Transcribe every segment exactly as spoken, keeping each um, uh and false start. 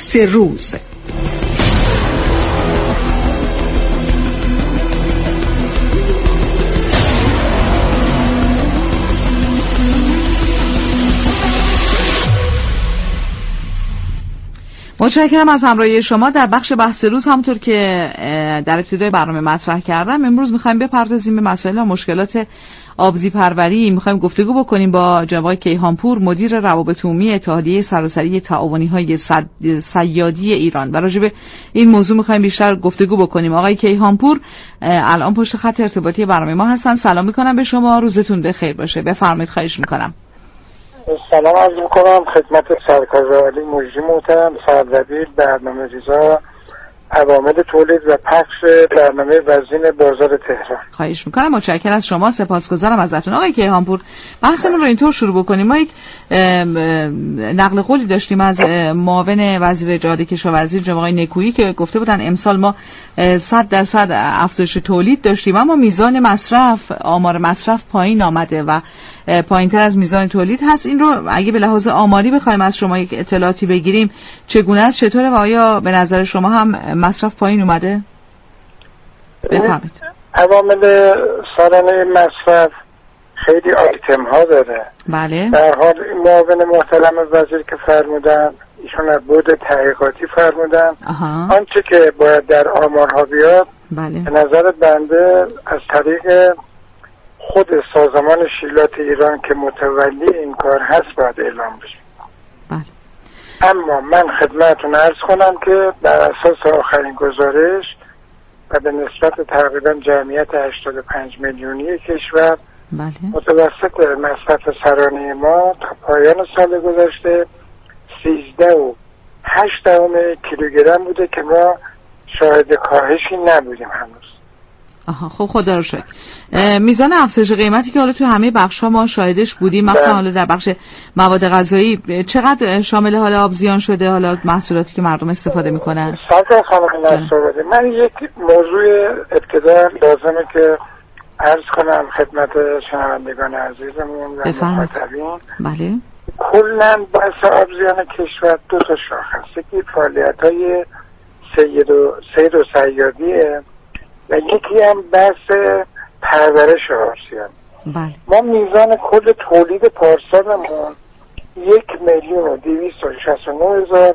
سه روز. متشکرم از همراهی شما در بخش بحث روز. همونطور که در ابتدای برنامه مطرح کردم، امروز میخوایم بپردازیم به مسائل و مشکلات آبزی پروری. میخوایم گفتگو بکنیم با جناب کیهانپور، مدیر روابط عمومی اتحادیه سراسری تعاونی‌های صیادی ایران، و راجع به این موضوع میخوایم بیشتر گفتگو بکنیم. آقای کیهانپور الان پشت خط ارتباطی برنامه ما هستن. سلام میکنم به شما، روزتون بخیر باشه. بفرمایید، خواهش میکنم. سلام عرض میکنم خدمت سرکار عالی مجری محترم سردبیر برنامه ریزا عوامل تولید و پخش برنامه وزین بازار تهران. خواهش میکنم، متشکرم از شما، سپاسگزارم ازتون. آقای کیهانپور، بحثمون رو اینطور شروع بکنیم. ما یک نقل قولی داشتیم از معاون وزیر اجاره کشاورزی جناب آقای نکویی که گفته بودن امسال ما صد درصد افزایش تولید داشتیم، اما میزان مصرف، آمار مصرف پایین آمده و پایینتر از میزان تولید هست. این رو اگه به لحاظ آماری بخوایم از شما یک اطلاعاتی بگیریم چگونه است، چطوره و آیا به نظر شما هم مصرف پایین اومده؟ بفرمایید. عوامل سالانه مصرف خیلی آیتم ها داره. بله. در حال معاون محترم وزیر که فرمودن، ایشون از بود تحقیقاتی فرمودن. آها. آنچه که باید در آمارها بیاد، بله، به نظر بنده از طریق خود سازمان شیلات ایران که متولی این کار هست باید اعلام بشه. بله. اما من خدمتتون عرض کنم که بر اساس آخرین گزارش و به نسبت تقریبا جمعیت هشتاد و پنج میلیونی کشور، بله، متوسط مصرف سرانه ما تا پایان سال گذشته سیزده و هشت دهم کیلوگرم بوده که ما شاهد کاهشی نبودیم هنوز. آها، خب خدا رو شکر. میزان افزایش قیمتی که حالا تو همه بخش ها ما شاهدش بودیم، مثلا حالا در بخش مواد غذایی چقدر شامل حالا آبزیان شده، حالا محصولاتی که مردم استفاده میکنن؟ سرکار خانم نصرآبادی، من یک موضوع ابتدا لازمه که عرض کنم خدمت شنوندگان عزیزمون و مخاطبین. بله. کلاً بحث آبزیان کشور دو تا شاخه است. یکی فعالیت‌های سید و سید و صیادیه و یکی هم بحث پرورش آبزیان. بله. ما میزان کل تولید پارسالمون یک میلیون و دویست و شصت و نه هزار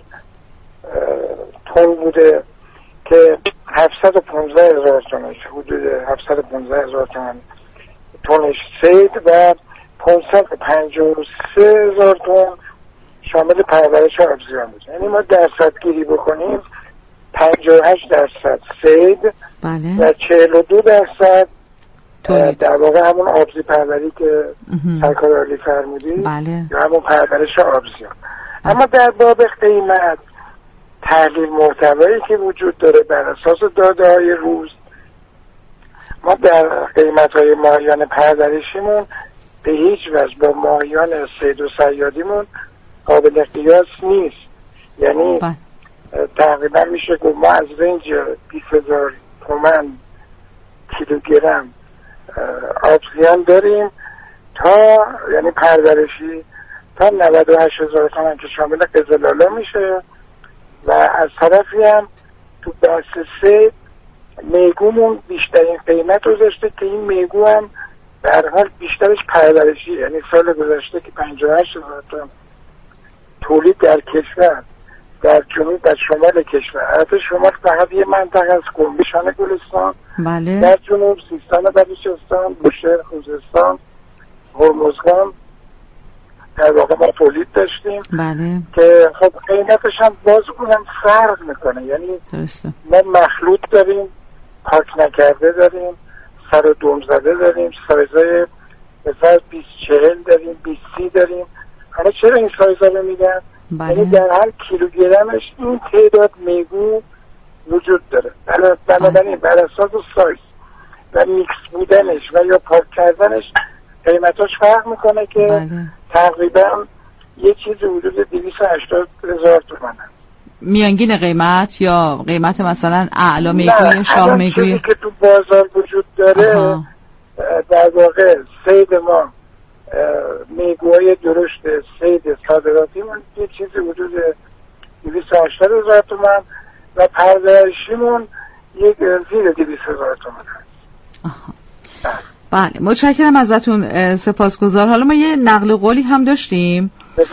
تن بوده که هفتصد و پانزده هزار تنش حدود هفتصد و پانزده هزار تن تنش صید و پانصد و پنجاه و سه هزار تن شامل پرورش آبزیان بود. یعنی ما درصد گیری بکنیم پنجاه و هشت درصد صید، بله، و چهل و دو درصد تولید. در واقع همون آبزی پروری که سرکار عالی فرمودی، بله، یا همون پرورش آبزیان. اما در باب قیمت، تحلیل محتوایی که وجود داره بر اساس داده های روز، ما در قیمت های ماهیان پرورشیمون به هیچ وجه با ماهیان صید و صیادیمون قابل قیاس نیست. یعنی بله، تقریبا میشه که ما از رنج بیست هزار تومن کیلوگرم آبزیان داریم تا یعنی پرورشی تا نود و هشت هزار تومن که شامل قزلالا میشه، و از طرفی هم تو بحث صید میگومون بیشترین قیمت رو داشته که این میگو هم به هر حال بیشترش پرورشی، یعنی سال گذشته که پنجاه و هشت هزار تن تولید در کشور در جنوب و شمال کشور، البته شمال فقط یه منطقه از گنبشان گلستان، بله، در جنوب سیستان و بلوچستان، بوشهر، خوزستان، هرمزگان در واقع ما تولید داشتیم. بله، که خب قیمتش هم باز اونم فرق میکنه. یعنی درسته. ما مخلوط داریم، پاک نکرده داریم، سر و دم زده داریم، سایزای مثلا بیست چهل داریم، بیست سی داریم. حالا چرا این سایزا رو میگن؟ بله. یعنی در هر کیلوگرمش این تعداد میگو وجود داره. بنابراین بر اساس سایز و میکس بودنش و یا پاک کردنش قیمتاش فرق میکنه که بله. تقریبا یه چیز حدود دویست و هشتاد هزار تومان هست. میانگین قیمت یا قیمت مثلا اعلا میگوی شاه میگوی؟ چیزی که تو بازار وجود داره آها. در واقع سید ما میگوهای درشت سید صادراتی من یه چیزی حدود دویست و هشتاد هزار تومان و پردرشیمون یک زیر دویست هزار تومان هست. بله متشکرم ازتون، سپاسگزار. حالا ما یه نقل قولی هم داشتیم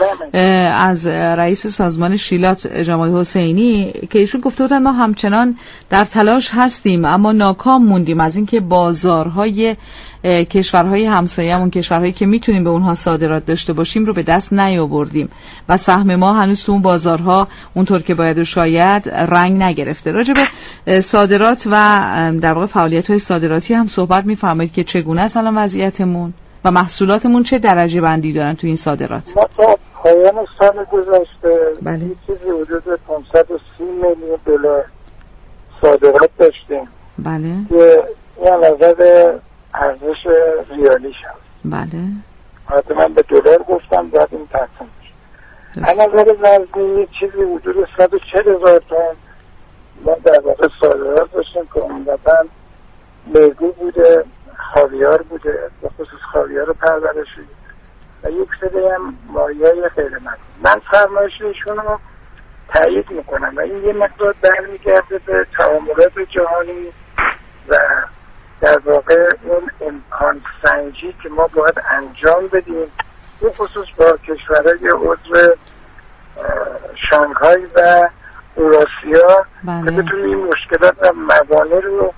از رئیس سازمان شیلات جمعی حسینی که ایشون گفته بودن ما همچنان در تلاش هستیم اما ناکام موندیم از اینکه بازارهای کشورهای همسایه‌مون، کشورهایی که میتونیم به اونها صادرات داشته باشیم رو به دست نیاوردیم و سهم ما هنوز تو اون بازارها اونطور که باید و شاید رنگ نگرفته. راجع به صادرات و در واقع فعالیت‌های صادراتی هم صحبت می‌فرمایید که چگونه است الان وضعیتمون و محصولاتمون چه درجه بندی دارن تو این صادرات؟ ما تا پایان سال گذشته بله. یه چیزی حدود پانصد و سی میلیون دلار صادرات داشتیم. بله. که این نظر ارزش ریالیش هست. بله. حتی من به دلار گفتم بعد این تقسیم میشه. از نظر وزنی یه چیزی حدود صد و چهل هزار تن ما در واقع صادرات داشتیم که عمدتاً میگو بوده، خاویار بوده، به خصوص خاویار پرورشی و یک سری هم مایه‌های غیر مطلوب. من فرمایش ایشون رو تایید میکنم و این یه مقدار برمیگرده به تعاملات جهانی و در واقع اون امکان سنجی که ما باید انجام بدیم به خصوص با کشورهای عضو شانگهای و اوراسیا که بتونیم این مشکلات و موانع رو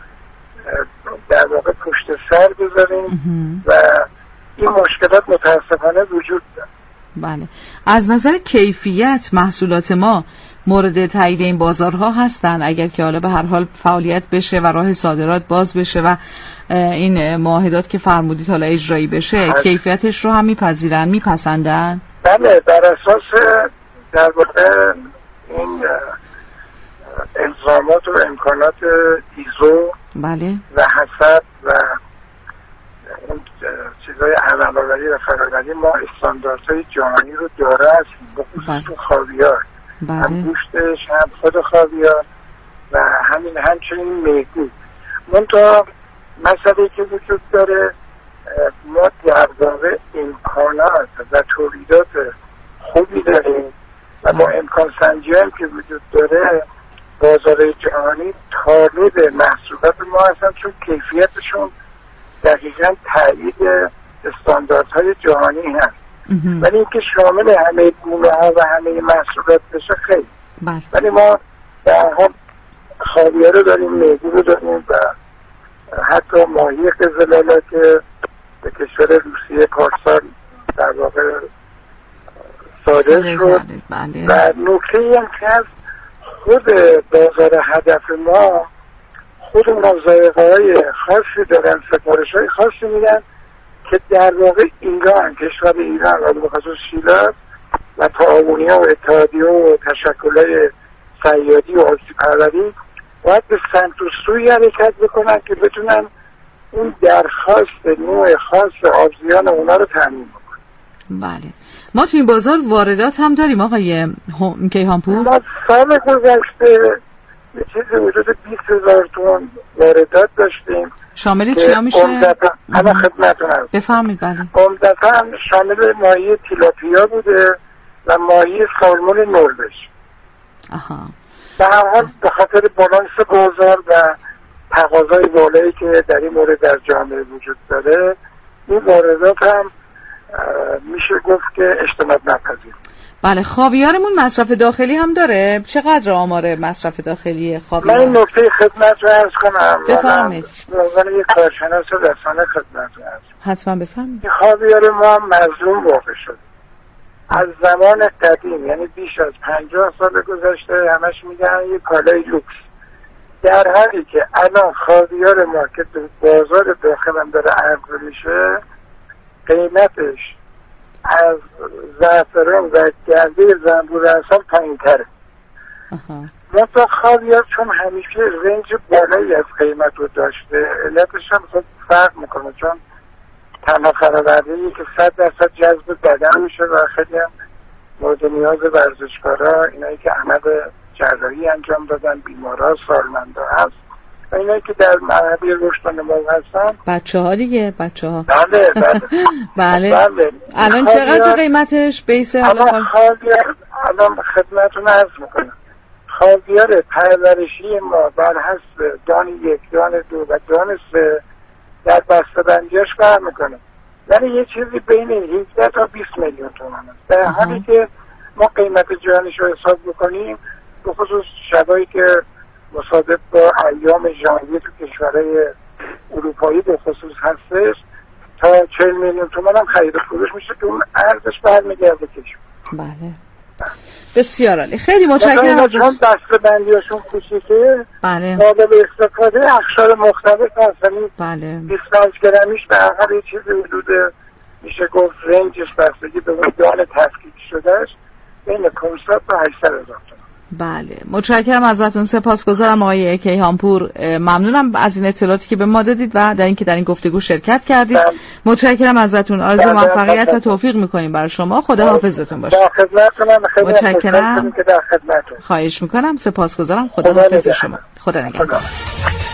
در واقع پشت سر بذاریم و این مشکلات متاسفانه وجود داره. بله. از نظر کیفیت محصولات ما مورد تایید این بازارها هستن اگر که حالا به هر حال فعالیت بشه و راه صادرات باز بشه و این معاهدات که فرمودید حالا اجرایی بشه هست. کیفیتش رو هم میپذیرن میپسندن؟ بله، بر اساس در واقع این الزامات و امکانات ایزو بله و حسب و اون چیزای علم‌آوری و فرآوری ما استانداردهای جهانی رو داره هستیم به خصوص تو خاویار بله. هم گوشتش هم خود خاویار و همین همچنین میگو. منتها مسئله که وجود داره ما در واقع امکانات و تولیدات خوبی داریم و با امکان سنجی هم که وجود داره بازار جهانی طالب محصولات ما هستن چون کیفیتشون دقیقا تایید استانداردهای جهانی هست ولی اینکه شامل همه گونه ها و همه محصولات بشه خیلی بله. ولی ما در هم خاویار رو داریم، میگو رو داریم و حتی ماهی قزلالا که به کشور روسیه پارسال در واقع صادر شد بله. و نکته هم که هست خود بازار هدف ما خود مضایقه های خاصی دارن، سفارش های خاصی میدن که در واقع ایران، کشور ایران و به خصوص شیلات و تعاونی ها و اتحادیه و تشکل های صیادی و آبزی پروری باید به سمت و سوی حرکت بکنن که بتونن اون درخواست نوع خاص آبزیان اونا رو تامین بکنن. بله. ما توی این بازار واردات هم داریم آقای کیهانپور؟ ما سال گذشته یه چیزی وجود بیست هزار تن واردات داشتیم. شامل چی ها میشه؟ همه خدمتون هست. بفرمید. بله. عمدتاً شامل ماهی تیلاپیا بوده و ماهی سالمون نروژ. آها. به هر حال به خاطر بالانس بازار و تقاضای بالایی که در این مورد در جامعه وجود داره این واردات هم میشه گفت که اجتناب ناپذیر. بله. خاویارمون مصرف داخلی هم داره؟ چقدر آمار مصرف داخلی خاویار؟ من این نکته خدمت رو عرض کنم. بفرمایید. من یک کارشناس رسانه خدمت رو عرض کنم. حتما بفرمایید. خاویار ما مظلوم واقع شد. از زمان قدیم یعنی بیش از پنجاه سال گذشته همش میگن یه کالای لوکس، در حالی که الان خاویار ما که بازار داخل هم داره عرضه میشه قیمتش از زعفران و گنده زنبور اصلا پایین تره. مثلا خاویار چون همیشه رنج بالایی از قیمت رو داشته علتش هم خود فرق میکنه چون تنها فرآورده‌ای که صد درصد جذب بدن میشه و خیلی هم مورد نیاز ورزشکارا، اینایی که عمل جراحی انجام دادن، بیمارا، سالمندا هست و اینایی که در مرحله رشد و نمو هستن، بچه ها دیگه بچه ها. بله بله بله. بله. الان چقدر قیمتش بیسه؟ الان خاویار الان خدمتتون عرض میکنم خاویار پرورشی ما بر حسب دان یک، دان دو و دان سه در بسته بندیاش فرق میکنه، ولی یه چیزی بین هجده تا بیست میلیون تومان است. در حالی که ما قیمت جهانیش رو حساب بکنیم به خصوص شبایی که مصادف با ایام ژانویه تو کشورهای اروپایی به خصوص هستش تا چهل میلیون تومان هم خرید و فروش میشه که اون ارزش برمیگرده کشور. بله بسیار عالی، خیلی متشکرم از چون دسته بندیاشون کوچیکه بله قابل استفاده اقشار مختلف هست. بله بیست و پنج گرمیش به عقب یه چیزی حدود میشه گفت رنجش بستگی به اون دان تفکیک شدهش بین پانصد تا هشتصد هزار تومان. بله متشکرم ازتون، سپاسگزارم آقای کیهانپور، ممنونم از این اطلاعاتی که به ما دادید و در اینکه در این گفتگو شرکت کردید. بله. متشکرم ازتون، آرزو موفقیت و توفیق میکنیم برای شما. خدا حافظتون باشه. در خدمتتونم. خیلی متشکرم که در خدمتتون. خواهش میکنم، سپاسگزارم. خدا حافظ شما. خدا نگهدار.